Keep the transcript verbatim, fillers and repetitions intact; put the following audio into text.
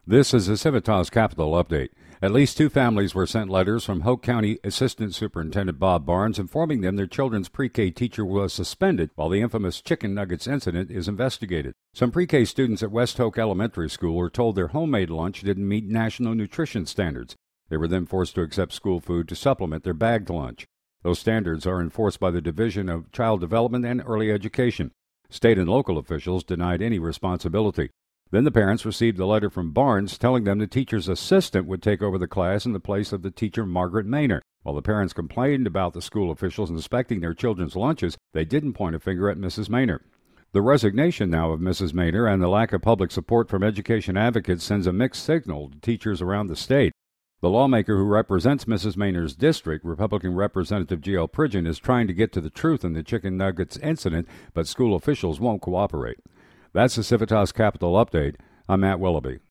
This is a Civitas Capital update. At least two families were sent letters from Hoke County Assistant Superintendent Bob Barnes informing them their children's pre-K teacher was suspended while the infamous chicken nuggets incident is investigated. Some pre-K students at West Hoke Elementary School were told their homemade lunch didn't meet national nutrition standards. They were then forced to accept school food to supplement their bagged lunch. Those standards are enforced by the Division of Child Development and Early Education. State and local officials denied any responsibility. Then the parents received a letter from Barnes telling them the teacher's assistant would take over the class in the place of the teacher Margaret Maynor. While the parents complained about the school officials inspecting their children's lunches, they didn't point a finger at Missus Maynor. The resignation now of Missus Maynor and the lack of public support from education advocates sends a mixed signal to teachers around the state. The lawmaker who represents Missus Maynor's district, Republican Representative G L Pridgeon, is trying to get to the truth in the chicken nuggets incident, but school officials won't cooperate. That's the Civitas Capital Update. I'm Matt Willoughby.